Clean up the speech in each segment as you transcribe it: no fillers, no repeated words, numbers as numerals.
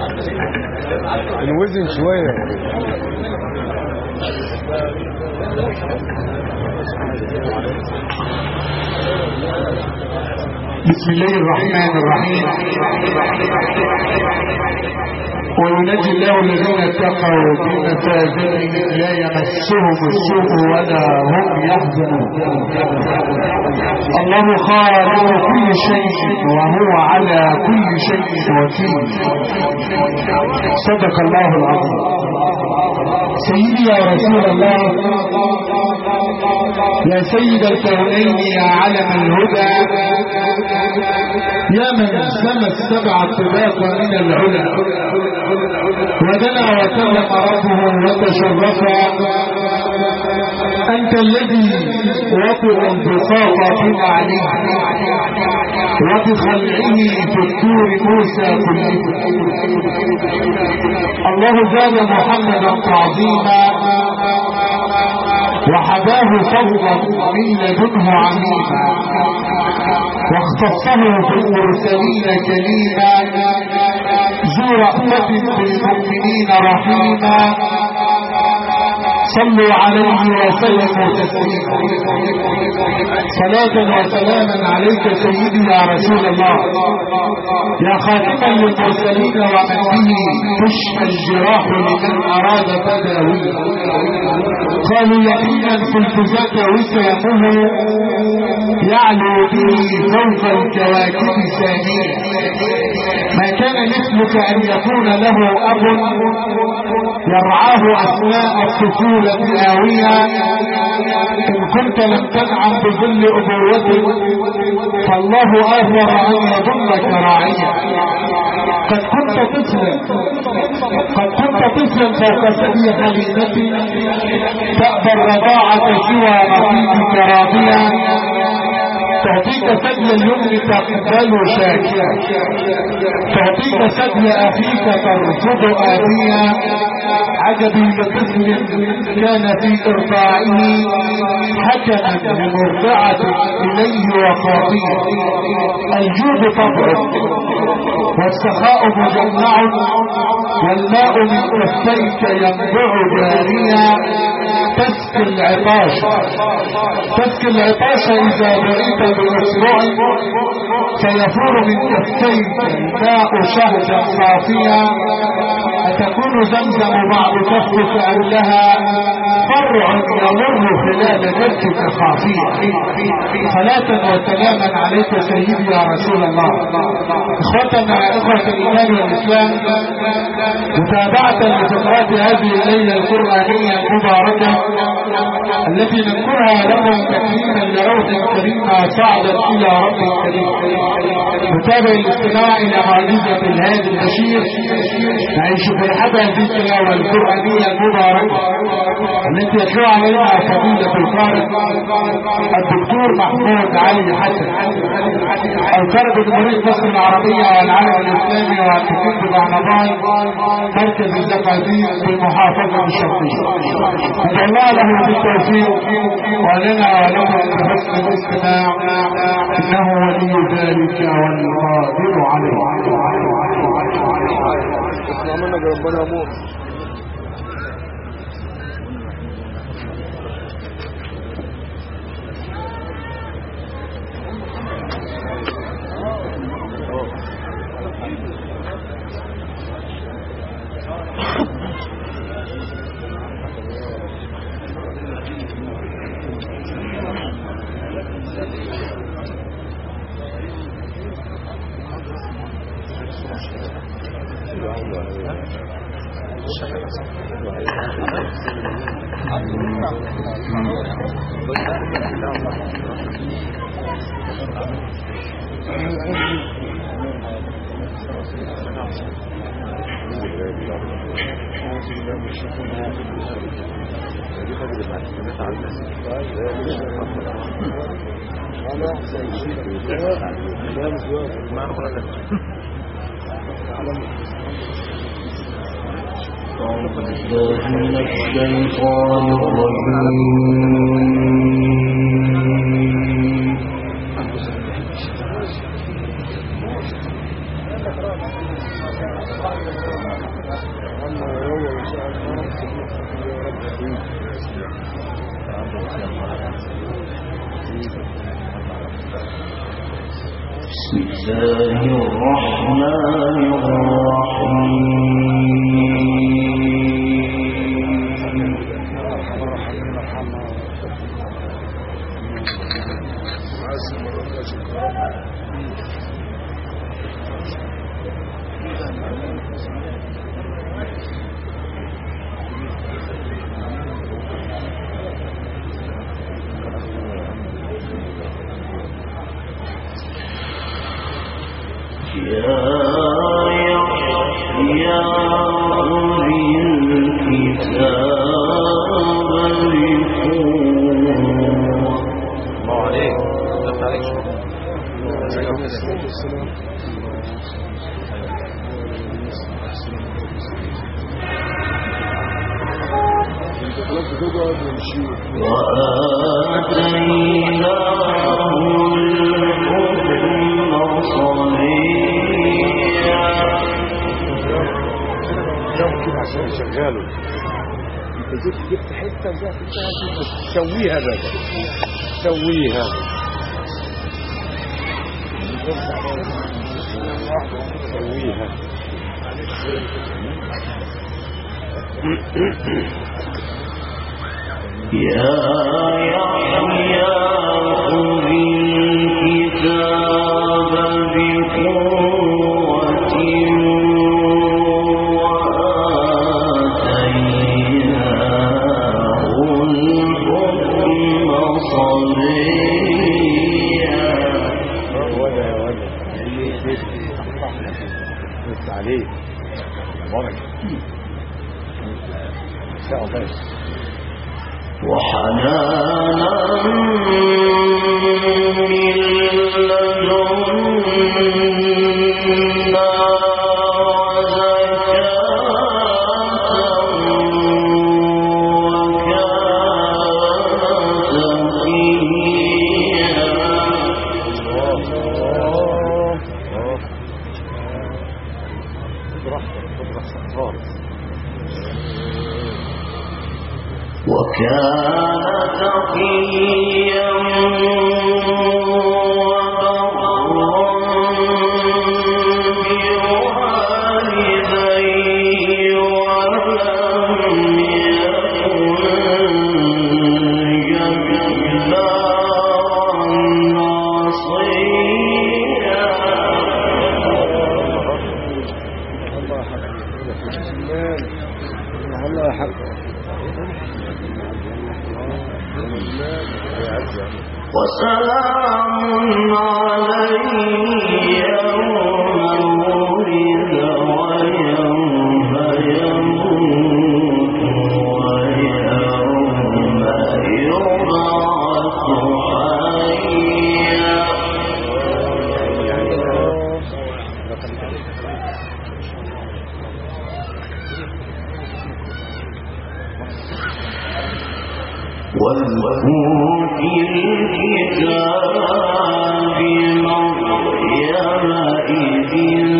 الوزن شوية. بسم الله الرحمن الرحيم. وينجي الله الذين اتقوا بمفازتهم لا يمسهم السوء ولا هم يحزنون. الله خالق كل شيء وهو على كل شيء وكيل. صدق الله العظيم. سيدي يا رسول الله، يا سيد الكونين، يا علم الهدى، يا من سمى السبع الطباق من العلا ودنا وكرم ربه وتشرف، أنت الذي وطئ البساط في الأعلى وبخلعه في الدور موسى كله. الله زاد محمدا تعظيما وحباه فضلا من لدنه عميما، واختصه بالمرسلين كريما، ذو رأفة بالمؤمنين رحيما. صلوا عليه وسلموا تسليما. صلاة وسلاما عليك سيدي يا رسول الله، يا خاتما للمرسلين ومن به تشفى الجراح لمن أراد تداويه. قالوا يقينا قلت ذاك وسامه يعلو به فوق الكواكب ثانيا. ما كان مثلك أن يكون له أب يرعاه أثناء الطفولة آوية. إن كنت لم تنعم بظل أبوته فالله آثر أن يظلك راعيا. قد كنت طفلا فوق ثدي حليمتي تأبى الرضاعة سوى نصيبك راضيا. تعطيك ثدي اليمن تقبل شاكرا، تعطيك ثدي أخيك ترفض آبيا. عجبي لطفل كان في إرضاعه حكما لمرضعة إليه وقاضيا. الجود طبع والسخاء مجمع والماء من كفيك ينبع جاريا. تسكي العطاش إذا دعيت بأسبوع سيفور من كفيك الماء شهدا صافيا. أتكون زمزم بعد كفك أم لها فرع يمر خلال جدك خافيا. صلاة وسلاما عليك سيدي يا رسول الله. إخوتنا إخوة الإيمان والإسلام، متابعة لفقرات هذه الليلة القرآنية المباركة التي نذكرها لكم تكريما لروح كريمة صعدا إلى رب كريم. متابع الاستماع إلى معجزة الهادي البشير نعيش في الحدث التلاوة القرآنية المباركة التي يتلو عليها فضيلة القارئ الدكتور محمود علي حسن، القارئ بجمهورية مصر العربية والعالم الإسلامي والحكومة بعنبان مركز الزقازيق بالمحافظة الشرقية. ندعو الله له بالتوفيق ولنا ولكم بحسن الاستماع، إنه ولي ذلك والقادر عليه. ربنا أمور. من الشيطان الرجيم. جبت حته سويها بقى سويها يا يحيى خذ الكتاب بقوة وآتيناه الحكم صبيا. بس عليه وحنانا من لدنا وكان تقيا وبرا بوالديه ولم يكن جبارا عصيا. الله يا حق وسلام عليه يوم ولد ويوم يموت ويوم يبعث حيا. واذكر في الكتاب مريم إذ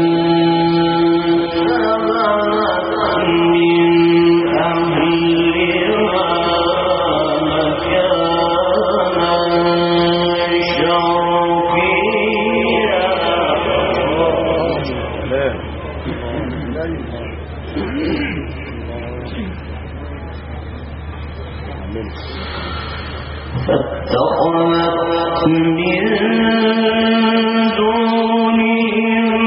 انتبذت من أهلها مكانا شرقيا. فاتخذت من دونهم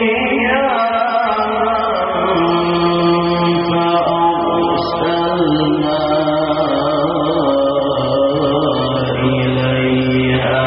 حجابا فأرسلنا إليها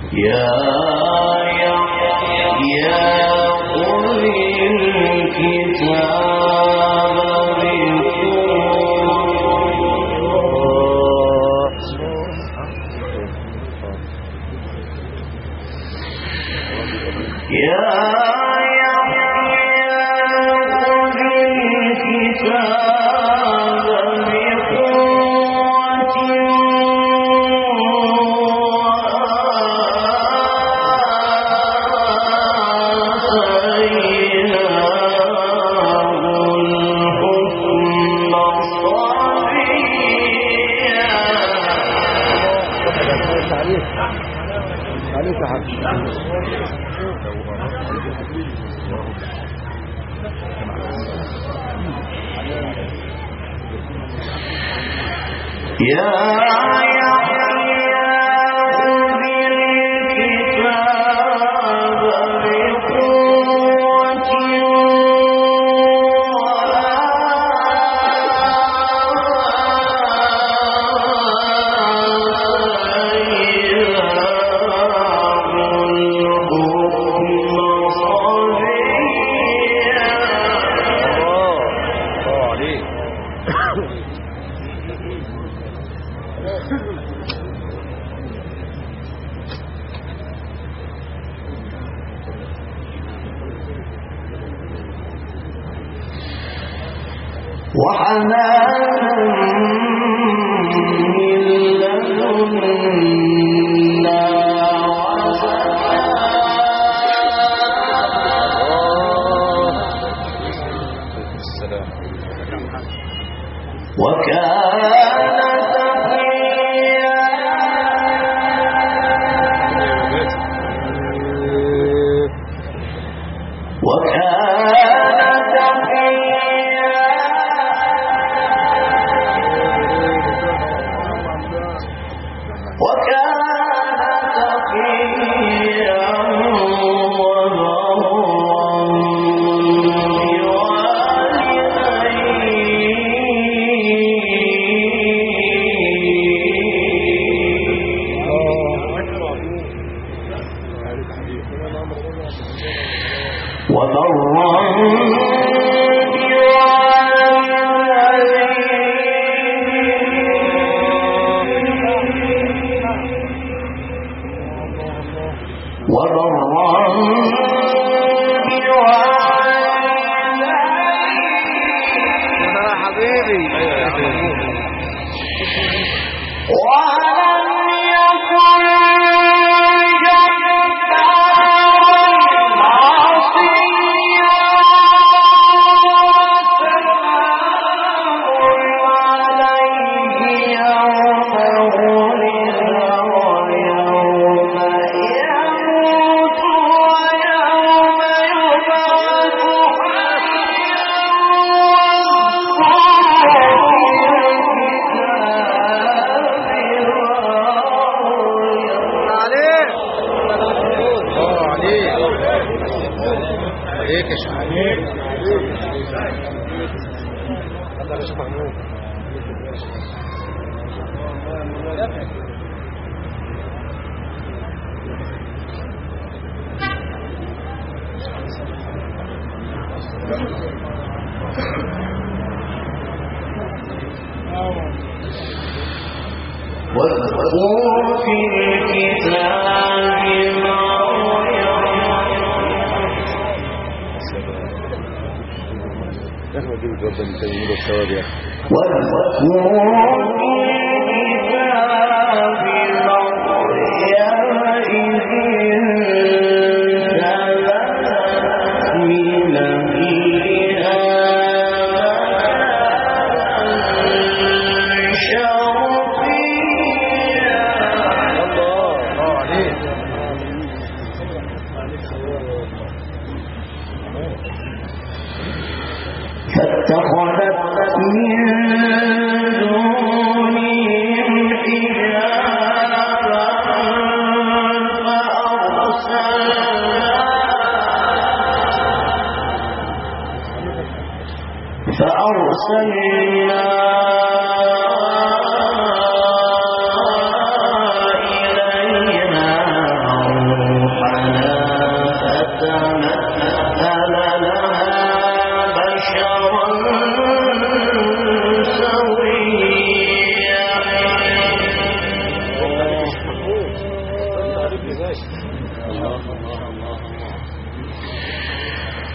فأرسلنا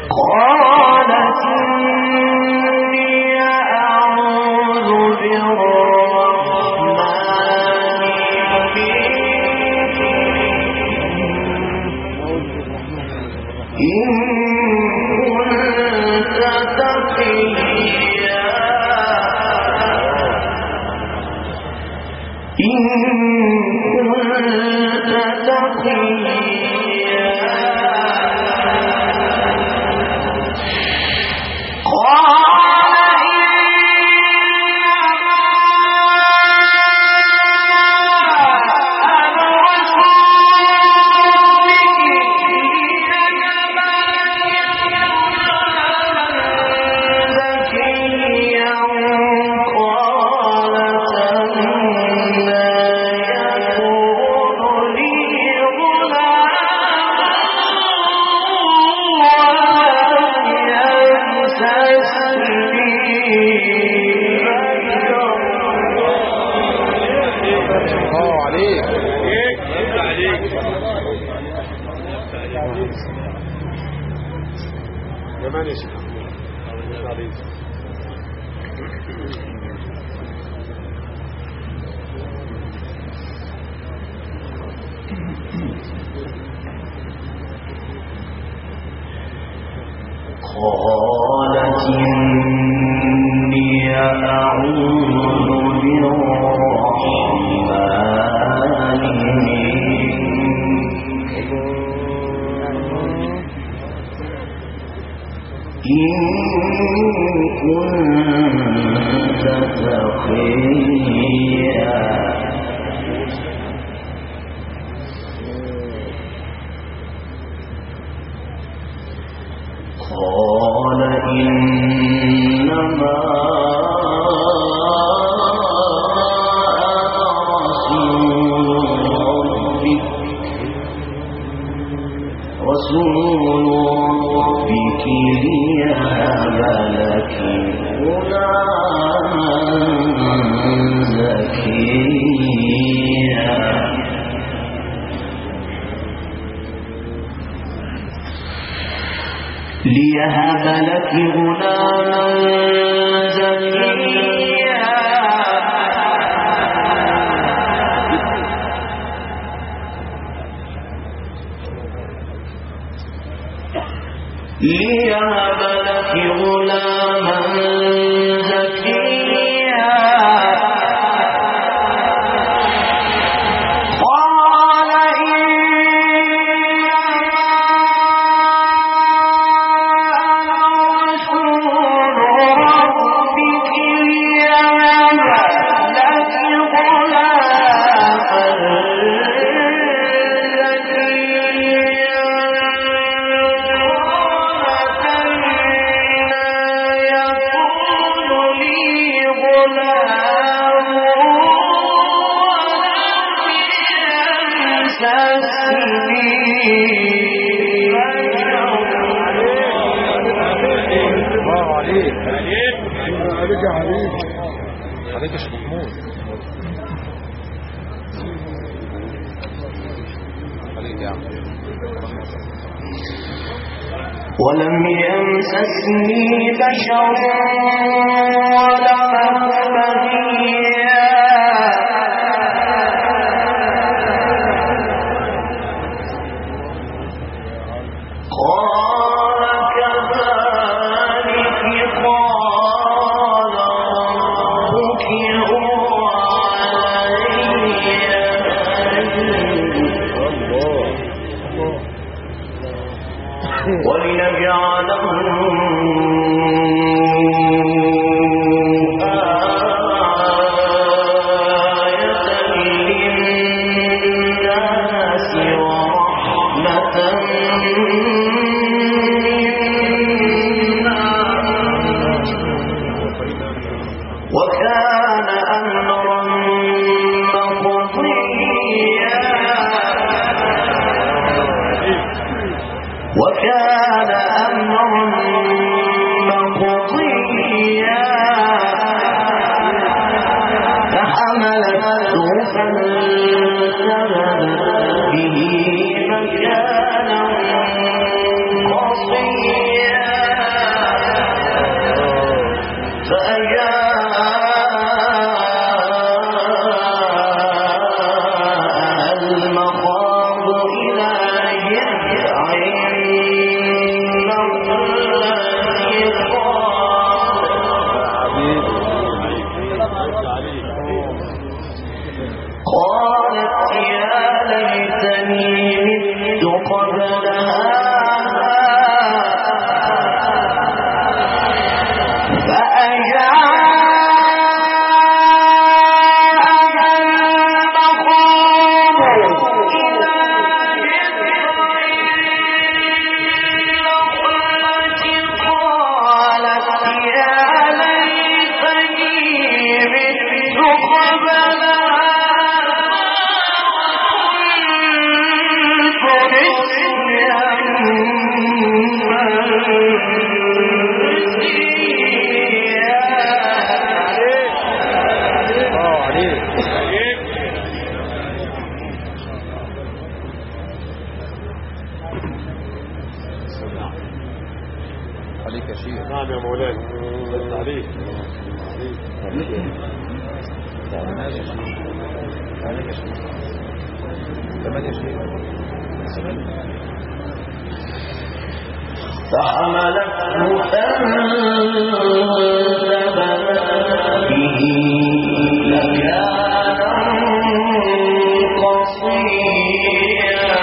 قالت إني أعوذ بالرحمن منك إن كنت تقيا إن كنت تقيا قالت إني أعوذ بالرحمن منك إن كنت تقيا قال إنما رسول ربك ليهب لك غلاما زكيا ليهب لك غلاما زكيا ليهب لك غلاما زكيا قال ولم يمسسني بشر ولم بغيا قال كذلك قال ربك هو علي ولنجعله آية عليك يا شيخ. نعم يا مولانا. بس عليك. عليك يا شيخ. عليك يا شيخ. كمان يا شيخ. فحملته فانتبذت به مكانا قصيا.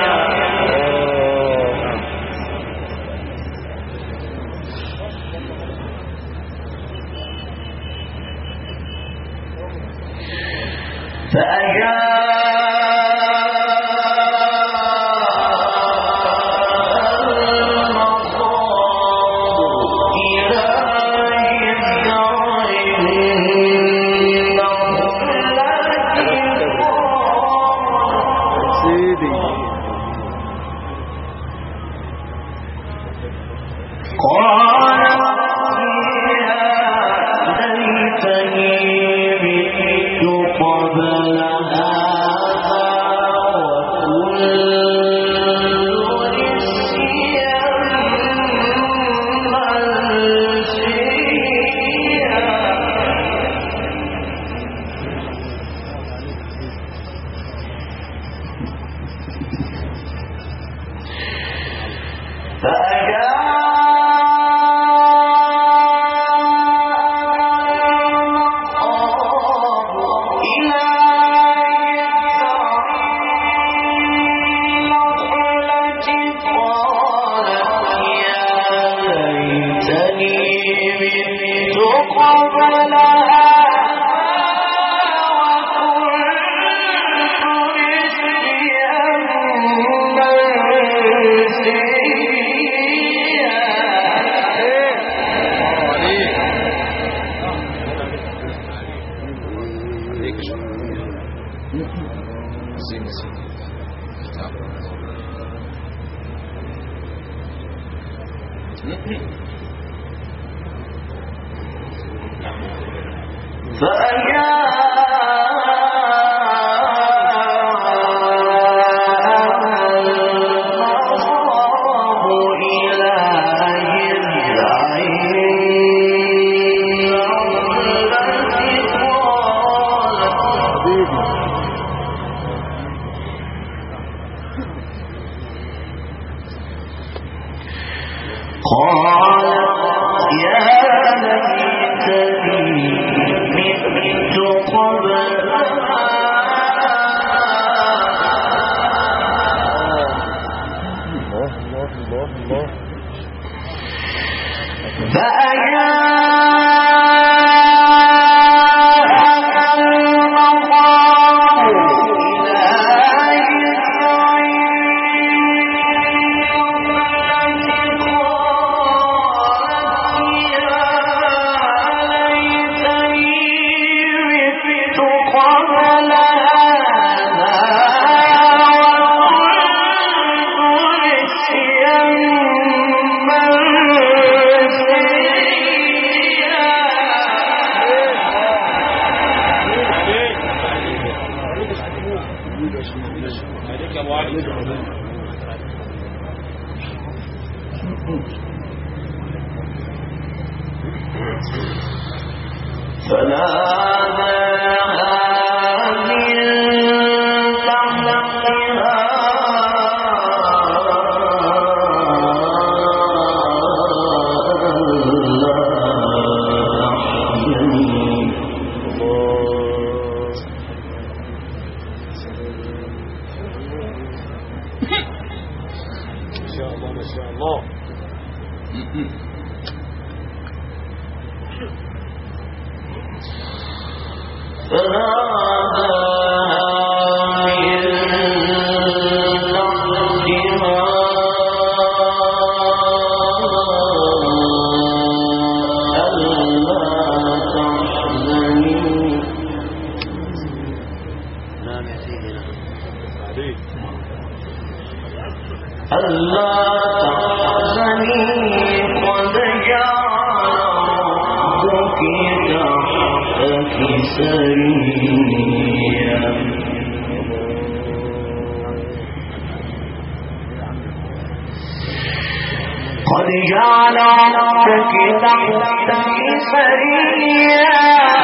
قد جعل ربك تحتك سريا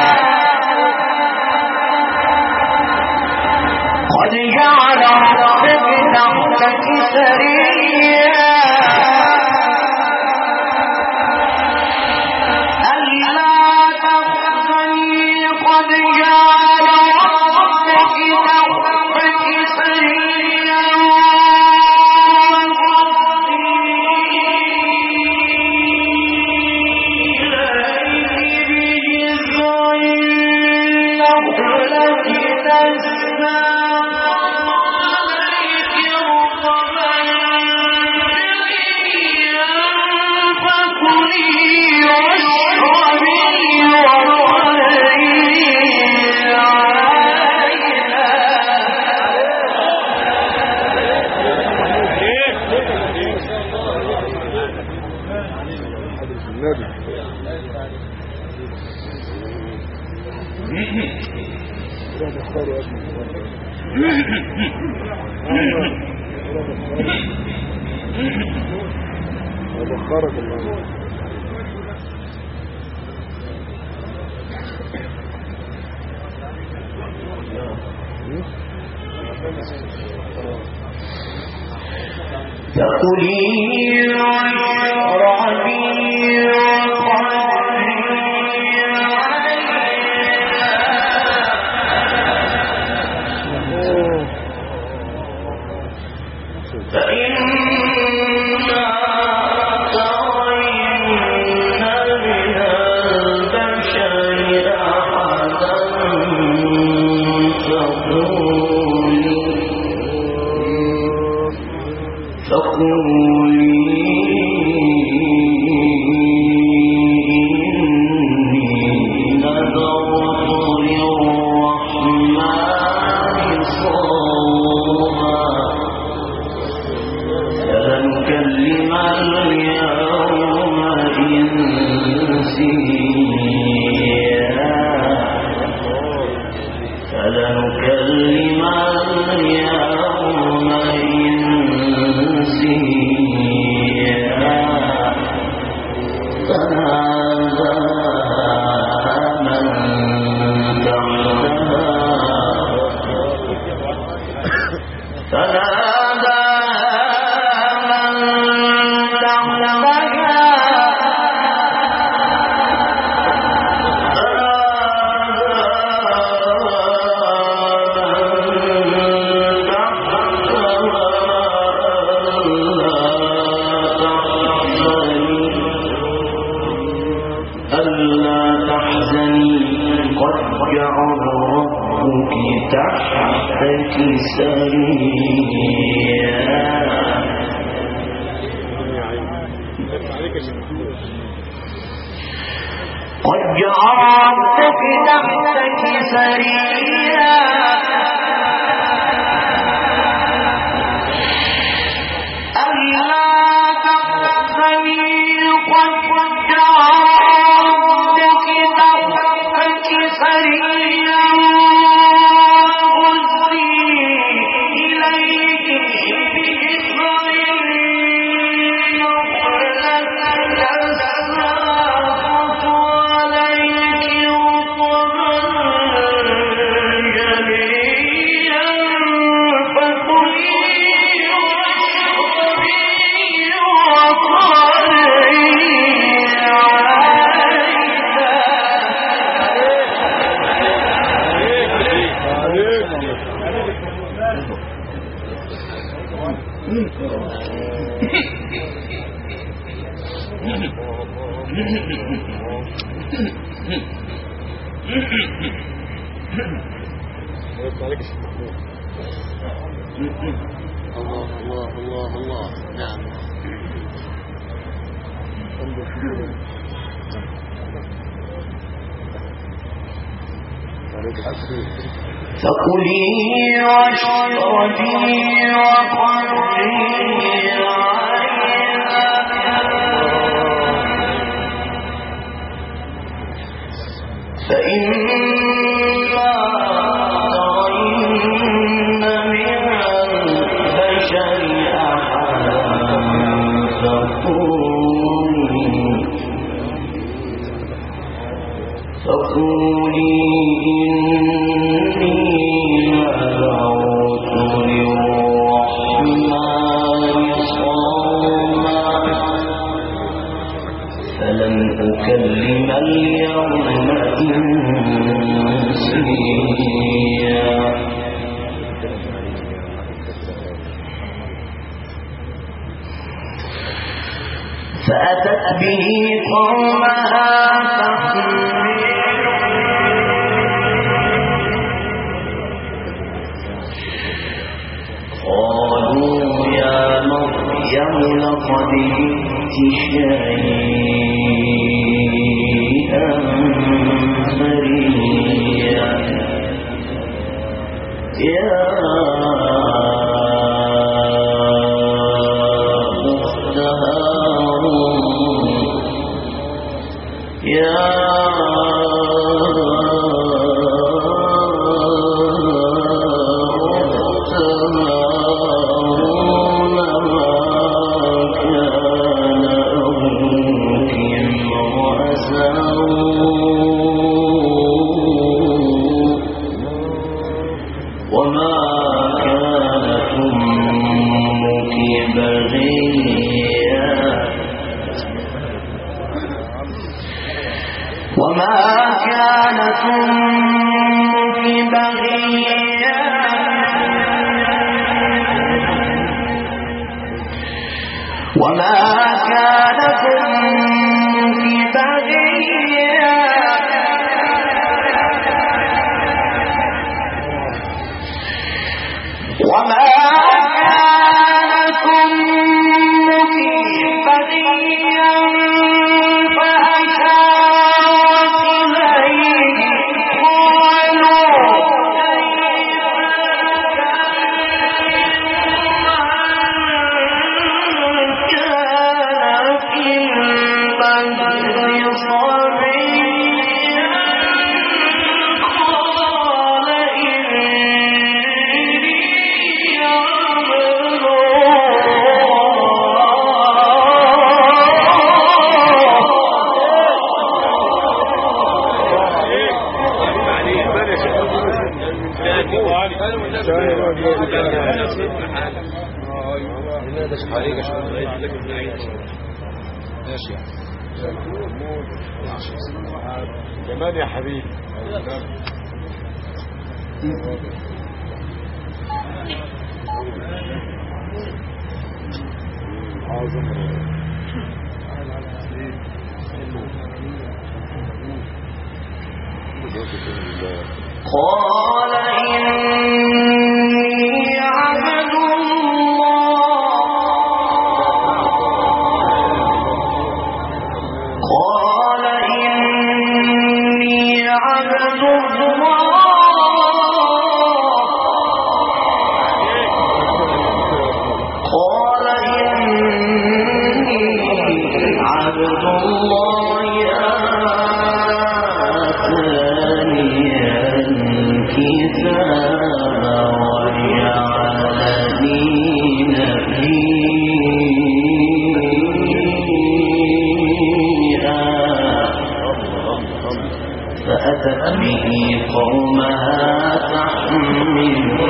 قد جعل ربك تحتك سريا ألا تحزني قد جعل ربك تحتك سريا بخارك الله فكلي واشربي فكلي واشربي وقري فإما ترين من البشر أحدا فقولي فقولي إني نذرت للرحمن صوما فلن أكلم اليوم إنسيا فأتت به قومها قالوا يا مريم لقد جئت شيئا فريا يا أخت هارون يا كمان يا حبيبي قال إني عبد الله قال إني عبد الله قال إني عبد الله آتاني الكتاب وجعلني نبيا فأتت به قومها تحمله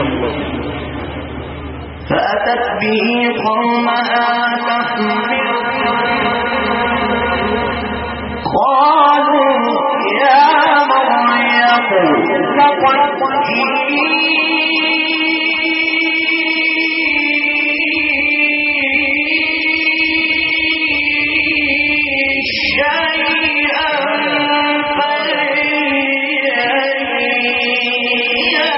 قالوا يا مريم لقد جئت شيئا فريا يا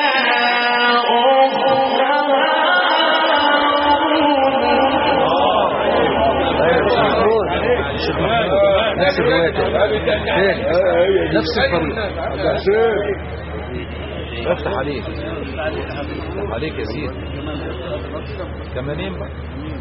نفس الطريق. افتح عليك يا سيدي كمانين بقى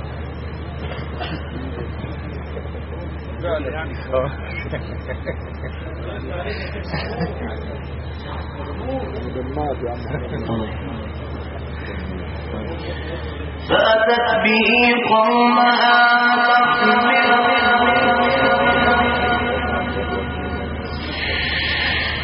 فأتت به قومها تحمله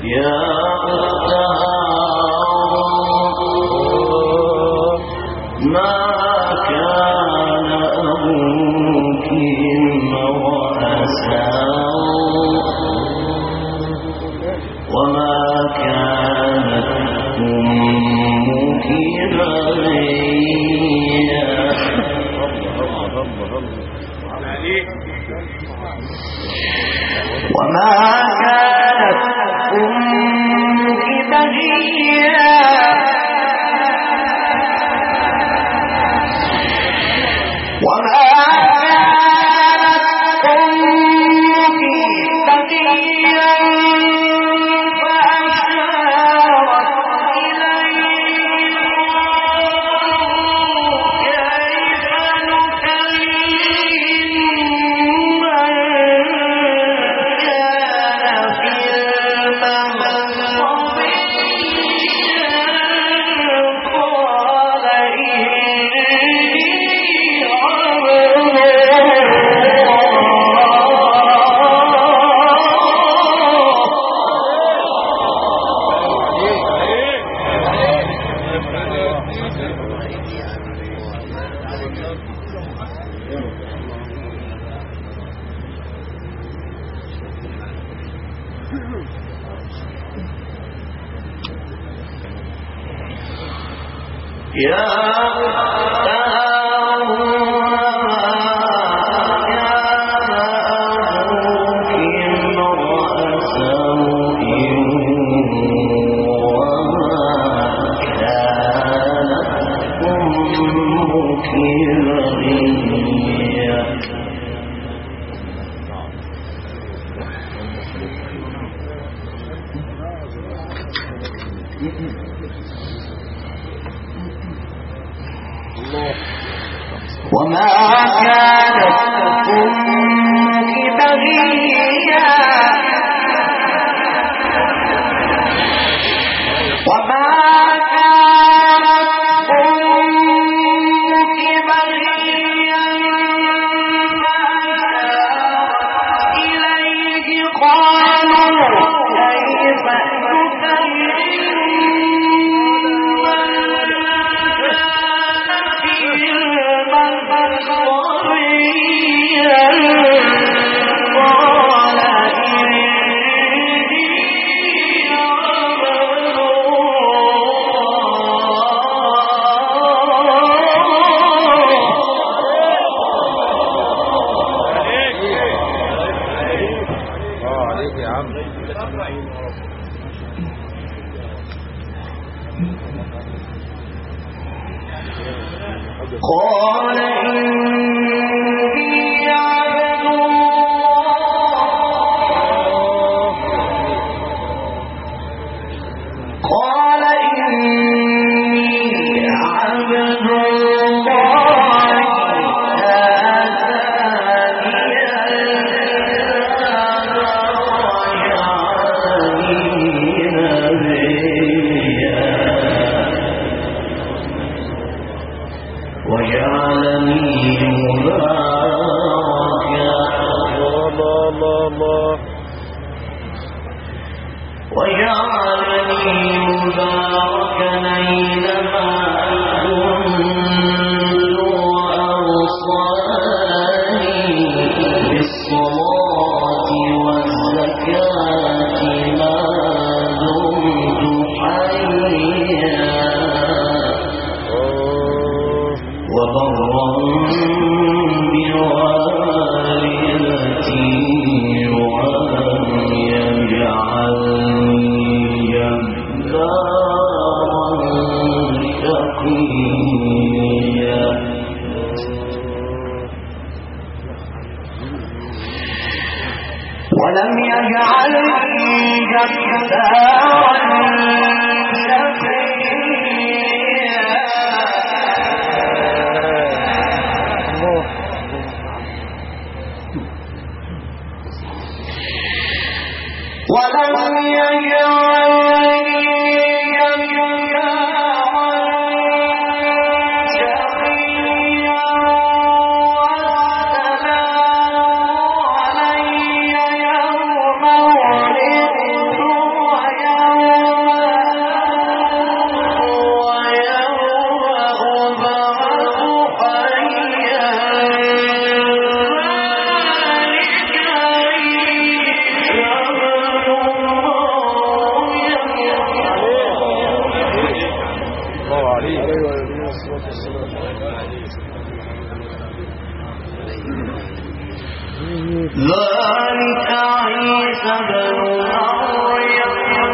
يا ما كان أبوك وما كانت أمك بغيا وما كانت أمك بغيا وما ذلك عيسى بن مريم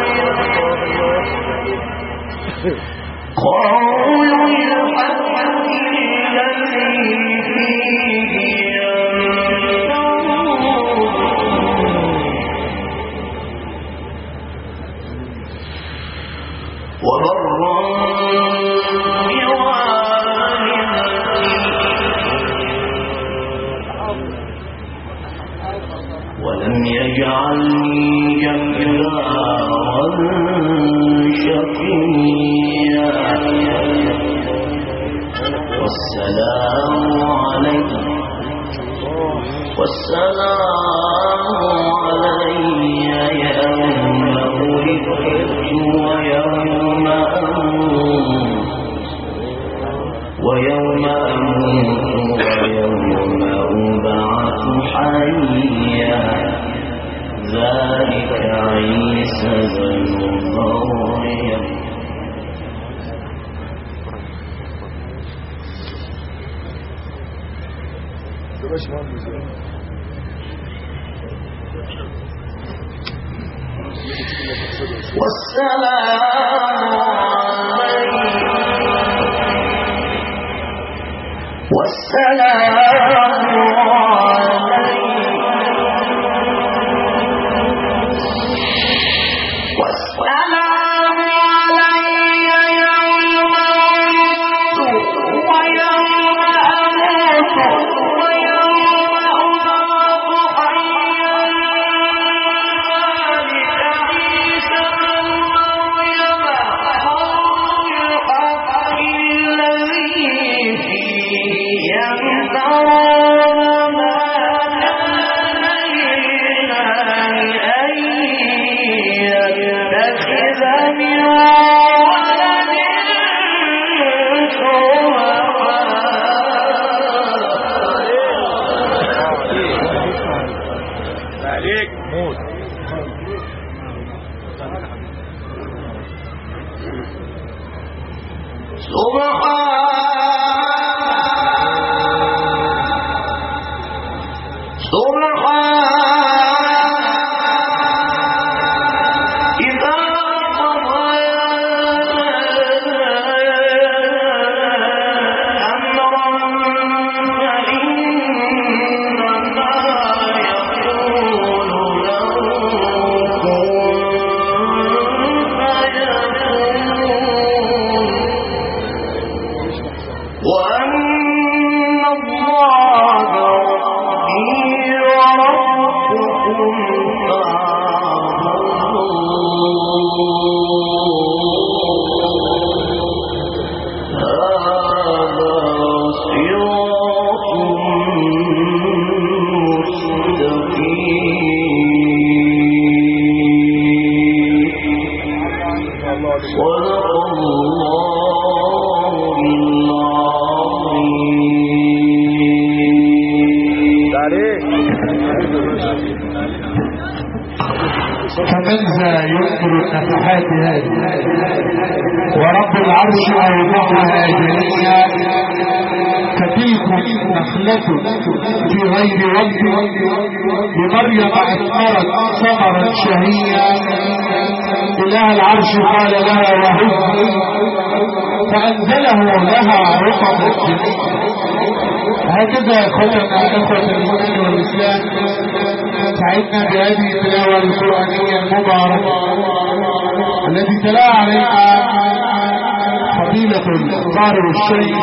قول الحق الذي فيه وبرا ولم يجعلني جبارا شقيا والسلام علي يوم ولدت ويوم أموت ويوم أبعث حيا ذلك عيسى بن مريم فمن ذا ينكر النفحات هذه ورب العرش أوضعها جميعا كتلك نخلة في غير وقت لمريم أثمرت ثمرا شهيا إله العرش قال لها وهز فأنزله لها رطب الجميع. هكذا أخوتنا إخوة الإيمان والإسلام سعدنا بهذه التلاوة القرآنية المباركة التي تلا عليها فضيلة القارئ الشيخ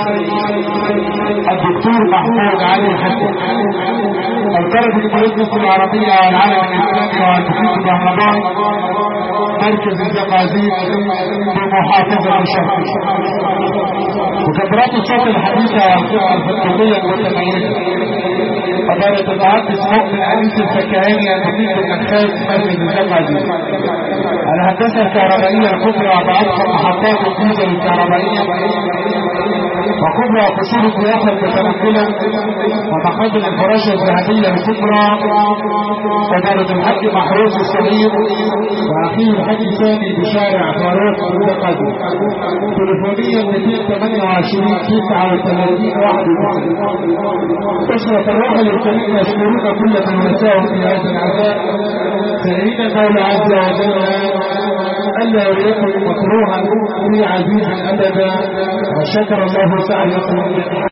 الدكتور محمود علي حسن القارئ بالمجلس العربية والعالم الإسلامي والمحيط الرمضان مركز الزقازيق بمحافظة الشرق وكبرات الصوت الحديثة والقرآن الفقهية المتميزة حضارة المهندس مؤمن أنيس الفكهاني المدير النخاس مسجد الجامعة دي. الهندسة الكهربائية الكبرى بأضخم محطات الديزل الكهربائية وكبرى قصور الضيافة المتنقلة ومخازن الفراشة الذهبية الكبرى وإدارة الحج محروس الصغير وأخيه الحج ثاني بشارع فاروق المتقدم. تليفونيا 228 39 31. أسرة الروح الكريم يشكرون كل من وساهم في هذا العزاء سائلين المولى عز وجل ألا يكن مكروها في عزيز أبدا وشكر الله سعيكم.